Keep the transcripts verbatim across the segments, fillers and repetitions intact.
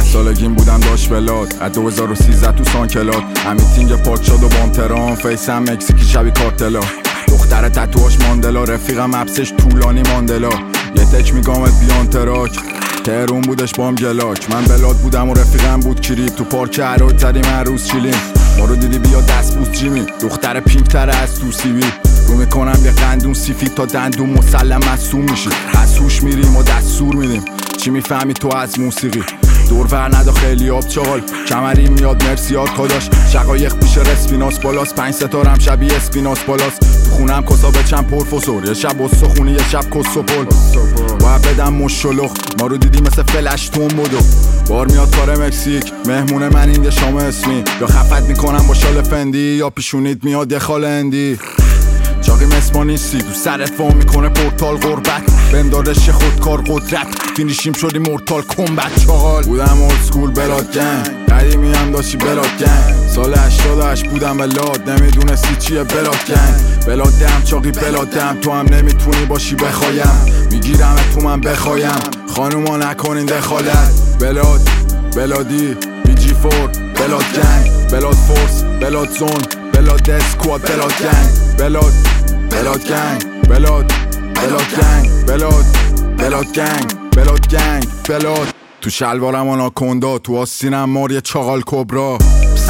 سالگیم بودم داشت بلاد از دو هزار و سیزده تو سانکلات امیتینگ پاک شد و بامتران فیسم مکزیکی شبی کارتلا دختر تتوهاش ماندلا رفیقم عبسش طولانی ماندلا یه تک میگامت بیان تراک تهرون بودش بام گلاک من بلاد بودم و رفیقم بود کریب تو پارک عراق زدیم هر روز چیلیم ما رو دیدی بیا دست بوست جیمی دختر پینک تر از تو سیوی رو میکنم یه قندون سیفی تا دندون مسلم مصوم میشی از هوش میریم و دستور میدیم چی میفهمی تو از موسیقی دور ور ندا خیلی آب چغال کمری میاد مرسی یاد کداش شقایق پیش رسپیناس بالاست پنج ستارم شبیه اسپیناس بالاست تو خونم کسا به چند پرفسور یه شب بسو خونی یه شب کسو پل باید بدم مشلخ ما رو دیدی مثل فلش تون بودو بار میاد کار مکزیک مهمون من این شام اسمی یا خفت میکنم با شال فندی یا پیشونید میاد یه خال اندی چاقی مسما نیستی تو سرت فام میکنه پورتال غربت بندارش خودکار قدرت فینیشیم شدی مورتال کمبت چاقال بودم اولد سکول بلاد گنگ قدیمی هم داشتی بلاد گنگ سال هشتاد و هشت بودم بلاد نمیدونستی چیه بلاد گنگ بلاد دم چاقی بلاد دم تو هم نمیتونی باشی بخوایم میگیرم تو من بخوایم خانوما نکنین دخالت بلاد بلادی بی جی فور بلاد گنگ بلاد فورس بلاد زون بلاد اسکواد بلاد گنگ بلاد بلاد گنگ بلاد بلاد گنگ بلاد بلاد گنگ بلاد گنگ بلاد تو شلوارم آناکوندا تو آستینم مار یه چاقال کبرا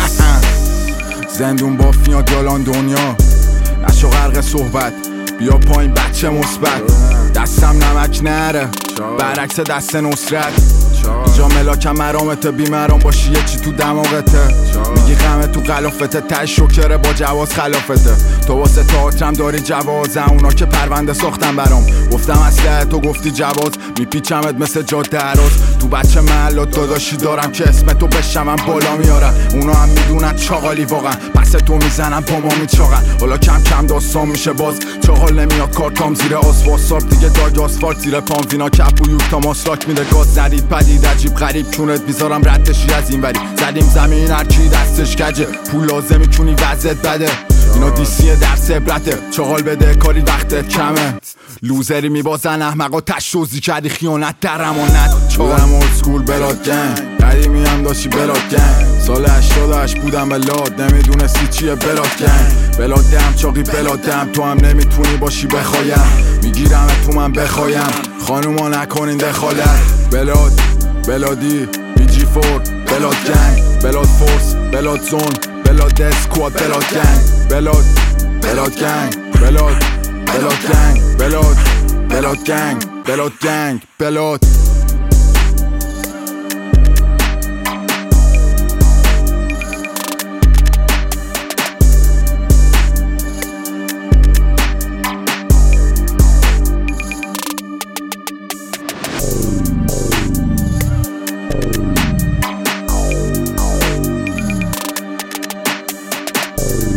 زندون با فیات یالان دنیا نشو غرق صحبت بیا پایین بچه مثبت دستم نمک نره برعکس دست نصرت اینجا ملاکم مرامته بیمرام باشی یه چی تو دماغته میگی غمه تو غلافته تای شکره با جواز خلافته تو واسه تئاترم داری جواز اونا که پرونده ساختم برام گفتم اصله تو گفتی جواز میپیچمت مثل جاده عراض تو بچه محلات داداشی دارم که اسم تو بشمم بالا میارم اونا هم میدونن چاقالی واقعا پس تو میزنم با ما میچاقن حالا کم کم داستان میشه باز چاقال نمیاد کارتام زیر آسفالت دیگه داگ آسفالت زیر پام وینا کپ و یوک تا ماسلاک میده گاز زدید پدید عجیب غریب چونت بیزارم ردشی از این وری زدیم زمین هرکی دستش کجه پول لازمی چونی وضعت بده اینا دیسیه درس عبرته چاقال بده کاری وقتت کمه لوزری میبازن احمقا تشوزی کردی خیانت در امانت چاقالم اولد سکول بلاد گنگ قدیمی هم داشتی بلاد گنگ سال هشتاد و هشت بودم بلاد نمیدونستی چیه بلاد گنگ بلاد دم چاقی بلاد دم تو هم نمیتونی باشی بخوایم میگیرم تو من بخوایم خانوما نکنین دخالت بلاد بلادی بی جی فور بلاد گنگ بلاد فورس بلاد زون بلاد اسکواد بلاد گنگ بلاد بلاد گنگ بلاد بلاد گنگ بلاد بلاد گنگ بلاد گنگ بلاد Oh